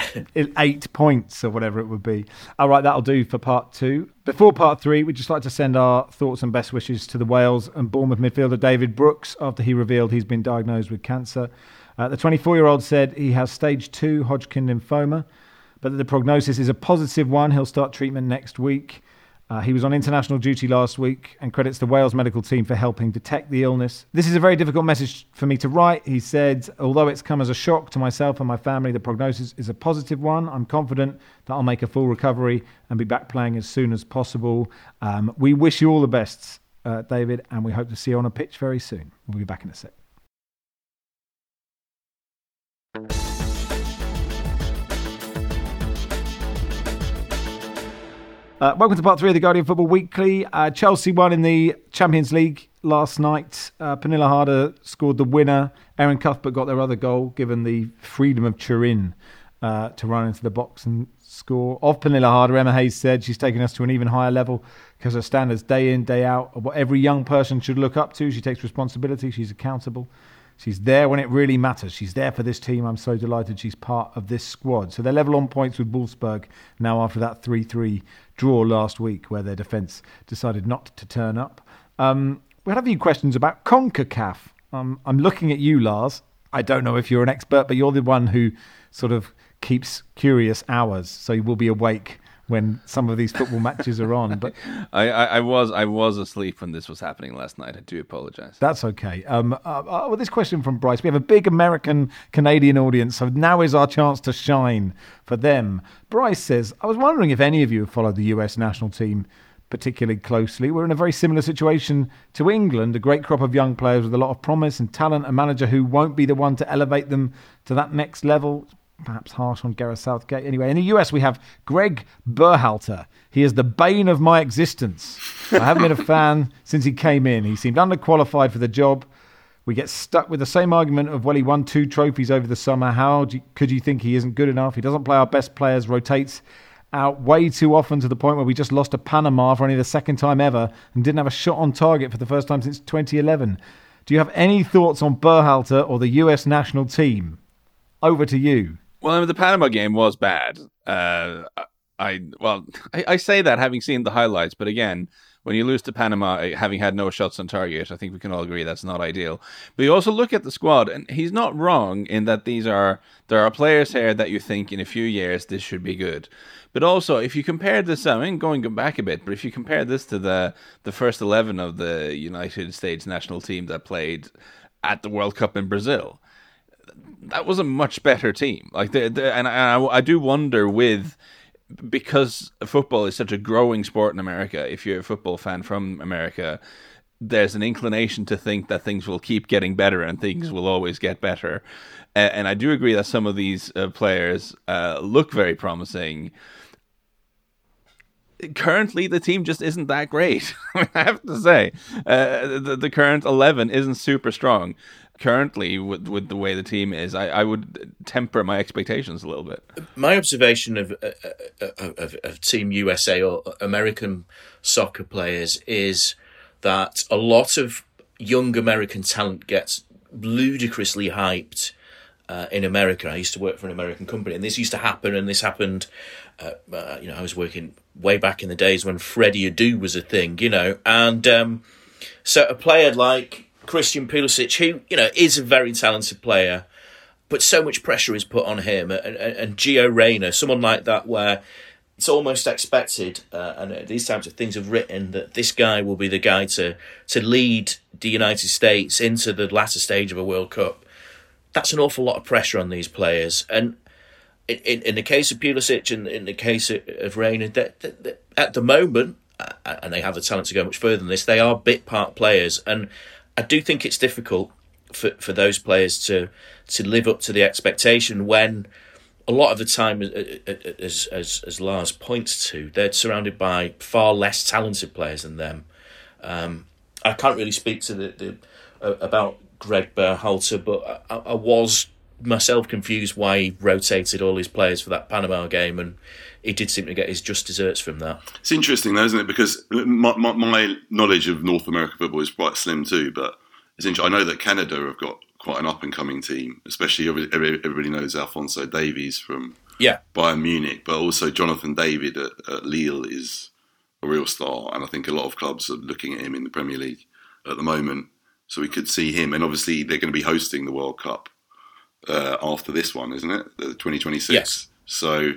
eight points or whatever it would be. All right, that'll do for part two. Before part three, we'd just like to send our thoughts and best wishes to the Wales and Bournemouth midfielder David Brooks after he revealed he's been diagnosed with cancer. Uh, the twenty-four-year-old said he has stage two Hodgkin lymphoma, but that the prognosis is a positive one. He'll start treatment next week. Uh, he was on international duty last week and credits the Wales medical team for helping detect the illness. This is a very difficult message for me to write. He said, although it's come as a shock to myself and my family, the prognosis is a positive one. I'm confident that I'll make a full recovery and be back playing as soon as possible. Um, we wish you all the best, uh, David, and we hope to see you on a pitch very soon. We'll be back in a sec. Uh, welcome to part three of the Guardian Football Weekly. Uh, Chelsea won in the Champions League last night. Uh, Pernilla Harder scored the winner. Aaron Cuthbert got their other goal, given the freedom of Turin uh, to run into the box and score. Of Pernilla Harder, Emma Hayes said she's taken us to an even higher level because her standards day in, day out are what every young person should look up to. She takes responsibility. She's accountable. She's there when it really matters. She's there for this team. I'm so delighted she's part of this squad. So they're level on points with Wolfsburg now after that three three draw last week where their defence decided not to turn up. Um, we had a few questions about CONCACAF. Um, I'm looking at you, Lars. I don't know if you're an expert, but you're the one who sort of keeps curious hours, so you will be awake when some of these football matches are on. But I, I, I was I was asleep when this was happening last night. I do apologise. That's okay. Um, uh, uh, well, this question from Bryce. We have a big American-Canadian audience, so now is our chance to shine for them. Bryce says, I was wondering if any of you have followed the U S national team particularly closely. We're in a very similar situation to England, a great crop of young players with a lot of promise and talent, a manager who won't be the one to elevate them to that next level. Perhaps harsh on Gareth Southgate. Anyway, in the U S we have Greg Berhalter. He is the bane of my existence. I haven't been a fan since he came in. He seemed underqualified for the job. We get stuck with the same argument of, well, he won two trophies over the summer. How do you, could you think he isn't good enough? He doesn't play our best players, rotates out way too often to the point where we just lost to Panama for only the second time ever and didn't have a shot on target for the first time since twenty eleven. Do you have any thoughts on Berhalter or the U S national team? Over to you. Well, I mean, the Panama game was bad. Uh, I well, I, I say that having seen the highlights, but again, when you lose to Panama, having had no shots on target, I think we can all agree that's not ideal. But you also look at the squad, and he's not wrong in that these are there are players here that you think in a few years this should be good. But also, if you compare this, I mean, going back a bit, but if you compare this to the the first eleven of the United States national team that played at the World Cup in Brazil, that was a much better team. Like, the, the, and I, I do wonder with. Because football is such a growing sport in America, if you're a football fan from America, there's an inclination to think that things will keep getting better and things will always get better. Uh, and I do agree that some of these uh, players uh, look very promising. Currently, the team just isn't that great. I have to say, uh, the, the current eleven isn't super strong. Currently, with with the way the team is, I, I would temper my expectations a little bit. My observation of, uh, of of Team U S A or American soccer players is that a lot of young American talent gets ludicrously hyped uh, in America. I used to work for an American company, and this used to happen. And this happened, uh, uh, you know, I was working way back in the days when Freddie Adu was a thing, you know, and um, so a player like Christian Pulisic, who, you know, is a very talented player, but so much pressure is put on him, and, and, and Gio Reyna, someone like that, where it's almost expected, uh, and these types of things have written, that this guy will be the guy to to lead the United States into the latter stage of a World Cup. That's an awful lot of pressure on these players, and in, in, in the case of Pulisic and in the case of, of Reyna, that, that, that at the moment, uh, and they have the talent to go much further than this, they are bit part players, and I do think it's difficult for, for those players to to live up to the expectation when a lot of the time, as, as, as Lars points to, they're surrounded by far less talented players than them. Um, I can't really speak to the, the uh, about Greg Berhalter, but I, I was myself confused why he rotated all his players for that Panama game, and he did seem to get his just desserts from that. It's interesting though, isn't it? Because my, my, my knowledge of North American football is quite slim too, but it's interesting. I know that Canada have got quite an up-and-coming team, especially everybody knows Alphonso Davies from yeah. Bayern Munich, but also Jonathan David at, at Lille is a real star, and I think a lot of clubs are looking at him in the Premier League at the moment, so we could see him, and obviously they're going to be hosting the World Cup uh, after this one, isn't it? The twenty twenty-six. Yes. So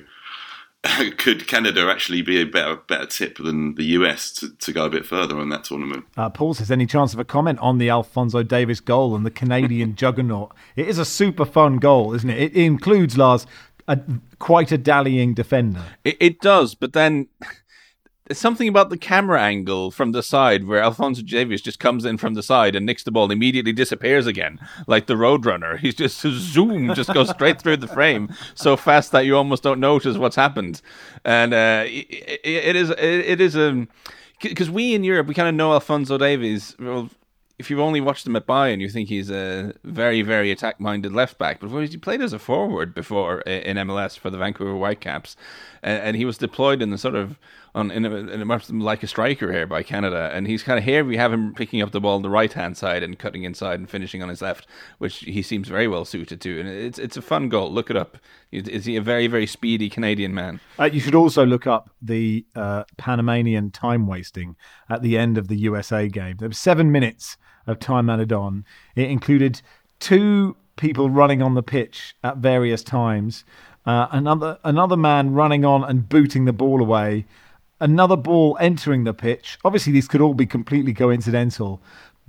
could Canada actually be a better better tip than the U S to, to go a bit further on that tournament? Uh, Paul says, any chance of a comment on the Alphonso Davies goal and the Canadian juggernaut? It is a super fun goal, isn't it? It includes, Lars, a, quite a dallying defender. It, it does, but then there's something about the camera angle from the side where Alphonso Davies just comes in from the side and nicks the ball and immediately disappears again, like the Roadrunner. He's just zoom, just goes straight through the frame so fast that you almost don't notice what's happened. And uh, it, it is it is a because we in Europe we kind of know Alphonso Davies. Well, if you've only watched him at Bayern, you think he's a very, very attack-minded left-back. But he played as a forward before in M L S for the Vancouver Whitecaps. And he was deployed in the sort of, on in a, in a much like a striker here by Canada. And he's kind of here, we have him picking up the ball on the right-hand side and cutting inside and finishing on his left, which he seems very well suited to. And it's it's a fun goal. Look it up. Is he a very, very speedy Canadian man? Uh, you should also look up the uh, Panamanian time wasting at the end of the U S A game. There was seven minutes of time added on. It included two people running on the pitch at various times, uh, another another man running on and booting the ball away, another ball entering the pitch. Obviously, these could all be completely coincidental,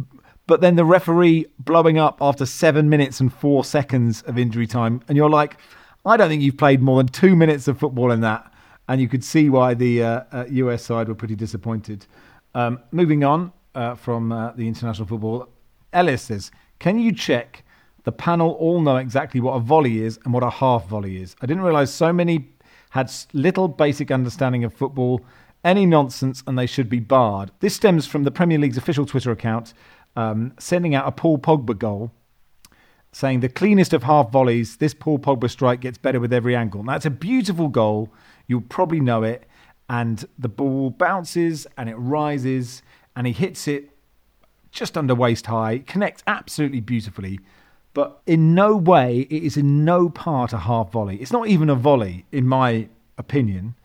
but then the referee blowing up after seven minutes and four seconds of injury time, and you're like, I don't think you've played more than two minutes of football in that, and you could see why the uh, uh, U S side were pretty disappointed. Um, moving on. Uh, from uh, the international football, Ellis says, can you check the panel all know exactly what a volley is and what a half volley is? I didn't realise so many had little basic understanding of football, any nonsense, and they should be barred. This stems from the Premier League's official Twitter account um, sending out a Paul Pogba goal saying the cleanest of half volleys, this Paul Pogba strike gets better with every angle. Now, it's a beautiful goal. You'll probably know it. And the ball bounces and it rises and he hits it just under waist high, connects absolutely beautifully, but in no way, it is in no part a half volley. It's not even a volley, in my opinion.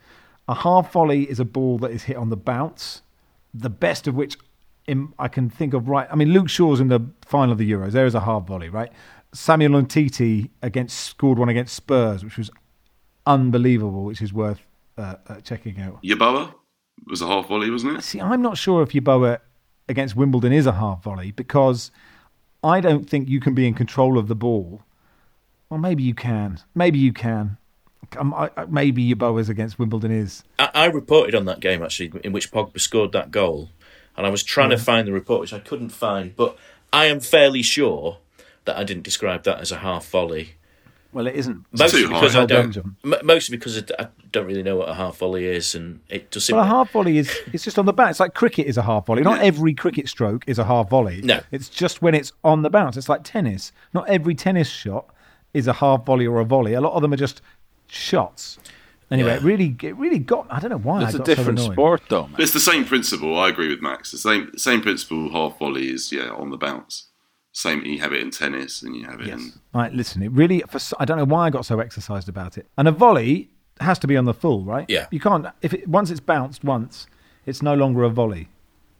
A half volley is a ball that is hit on the bounce, the best of which in, I can think of, right? I mean, Luke Shaw's in the final of the Euros. There is a half volley, right? Samuel Umtiti against scored one against Spurs, which was unbelievable, which is worth uh, uh, checking out. Yeboah was a half volley, wasn't it? See, I'm not sure if Yeboah against Wimbledon is a half volley, because I don't think you can be in control of the ball. Well, maybe you can. Maybe you can. Um, I, I, maybe Yeboah's against Wimbledon is. I, I reported on that game, actually, in which Pogba scored that goal. And I was trying yeah. to find the report, which I couldn't find. But I am fairly sure that I didn't describe that as a half volley. Well, it isn't. Mostly because I don't. Belgium. Mostly because I don't really know what a half volley is, and it does. Well, a half volley is it's just on the bounce. It's like cricket is a half volley. Not every cricket stroke is a half volley. No, it's just when it's on the bounce. It's like tennis. Not every tennis shot is a half volley or a volley. A lot of them are just shots. Anyway, yeah. it really, it really got. I don't know why. It's I a got different so sport, though. Man. It's the same principle. I agree with Max. The same same principle. Half volley is yeah on the bounce. Same, you have it in tennis and you have it yes. in... Right, listen, it really... For, I don't know why I got so exercised about it. And a volley has to be on the full, right? Yeah. You can't... if it, Once it's bounced once, it's no longer a volley.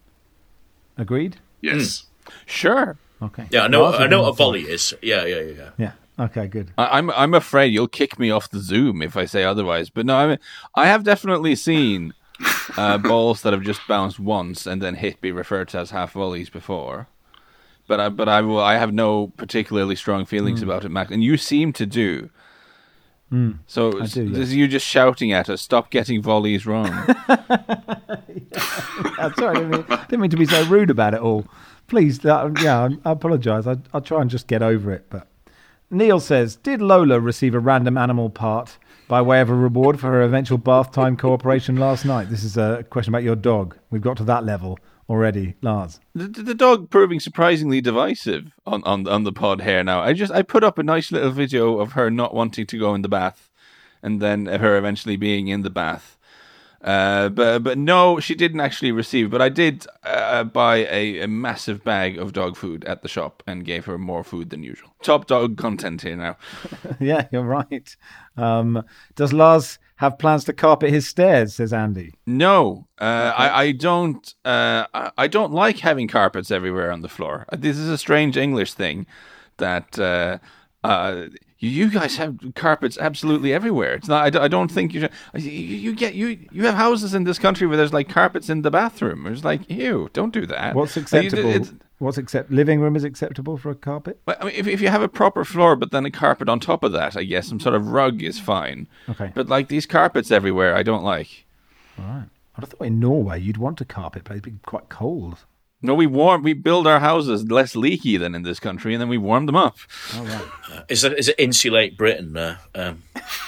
Agreed? Yes. Mm. Sure. Okay. Yeah, I know I know what a volley is. Yeah, yeah, yeah. Yeah, yeah. Okay, good. I, I'm I'm afraid you'll kick me off the Zoom if I say otherwise. But no, I mean, I have definitely seen uh, balls that have just bounced once and then hit be referred to as half volleys before. But I, but I will. I have no particularly strong feelings mm. about it, Max. And you seem to do. Mm. So I do, is yes. you just shouting at us? Stop getting volleys wrong. yeah, sorry, I didn't mean, didn't mean to be so rude about it all. Please, uh, yeah, I, I apologise. I, I'll try and just get over it. But Neil says, did Lola receive a random animal part by way of a reward for her eventual bath time cooperation last night? This is a question about your dog. We've got to that level already, Lars. The, the dog proving surprisingly divisive on, on on the pod here now. I just I put up a nice little video of her not wanting to go in the bath, and then her eventually being in the bath. Uh, but but no, she didn't actually receive. But I did uh, buy a, a massive bag of dog food at the shop and gave her more food than usual. Top dog content here now. Yeah, you're right. Um, does Lars have plans to carpet his stairs? Says Andy. No, uh, I, I don't. Uh, I, I don't like having carpets everywhere on the floor. This is a strange English thing that uh, uh, you, you guys have carpets absolutely everywhere. It's not. I, I don't think you, you. You get you. You have houses in this country where there's like carpets in the bathroom. It's like, ew, don't do that. What's acceptable? It's, What's accept? Living room is acceptable for a carpet? I mean, if if you have a proper floor, but then a carpet on top of that, I guess some sort of rug is fine. Okay. But like these carpets everywhere, I don't like. All right. I thought in Norway you'd want a carpet, but it'd be quite cold. No, we warm. We build our houses less leaky than in this country, and then we warm them up. All right. Uh, is that is it insulate Britain? Uh, um.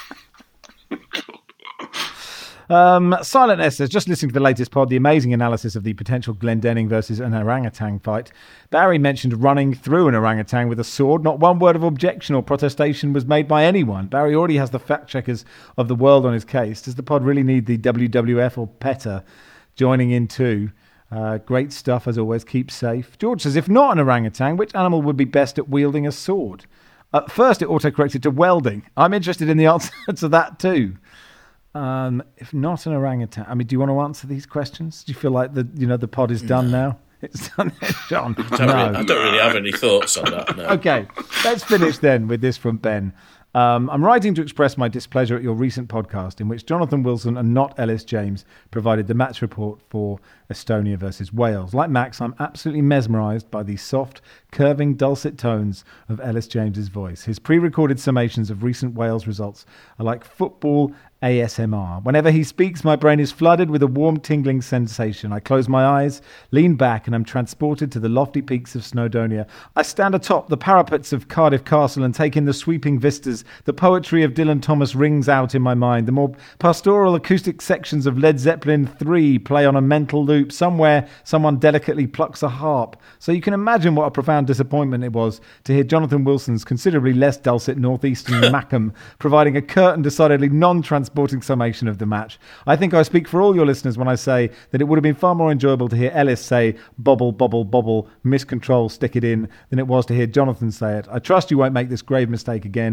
Um, Silent S says, just listening to the latest pod, the amazing analysis of the potential Glendenning versus an orangutan fight. Barry mentioned running through an orangutan with a sword. Not one word of objection or protestation was made by anyone. Barry already has the fact checkers of the world on his case. Does the pod really need the W W F or PETA joining in too? Uh, great stuff as always. Keep safe. George says, if not an orangutan, which animal would be best at wielding a sword? At first it auto-corrected to welding. I'm interested in the answer to that too. Um, if not an orangutan, I mean, do you want to answer these questions? Do you feel like the you know the pod is done no. now? It's done, John. I don't, no. really, I don't really have any thoughts on that. No. Okay, let's finish then with this from Ben. Um, I'm writing to express my displeasure at your recent podcast in which Jonathan Wilson and not Ellis James provided the match report for Estonia versus Wales. Like Max, I'm absolutely mesmerised by the soft, curving, dulcet tones of Ellis James's voice. His pre-recorded summations of recent Wales results are like football A S M R. Whenever he speaks, my brain is flooded with a warm, tingling sensation. I close my eyes, lean back, and I'm transported to the lofty peaks of Snowdonia. I stand atop the parapets of Cardiff Castle and take in the sweeping vistas. The poetry of Dylan Thomas rings out in my mind. The more pastoral acoustic sections of Led Zeppelin three play on a mental loop. Somewhere, someone delicately plucks a harp. So you can imagine what a profound disappointment it was to hear Jonathan Wilson's considerably less dulcet northeastern Mackem providing a curt and decidedly non-transporting summation of the match. I think I speak for all your listeners when I say that it would have been far more enjoyable to hear Ellis say bobble, bobble, bobble, miscontrol, stick it in, than it was to hear Jonathan say it. I trust you won't make this grave mistake again.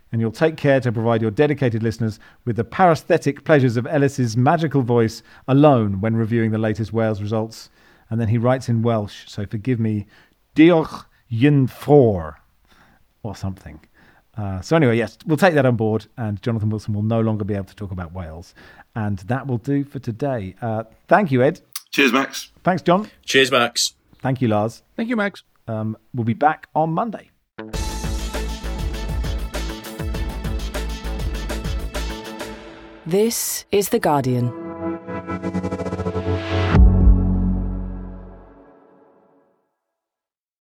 and you'll take care to provide your dedicated listeners with the paresthetic pleasures of Ellis's magical voice alone when reviewing the latest Wales results. And then he writes in Welsh, so forgive me, diolch yn fawr, or something. Uh, so anyway, yes, we'll take that on board, and Jonathan Wilson will no longer be able to talk about Wales. And that will do for today. Uh, thank you, Ed. Cheers, Max. Thanks, John. Cheers, Max. Thank you, Lars. Thank you, Max. Um, we'll be back on Monday. This is The Guardian.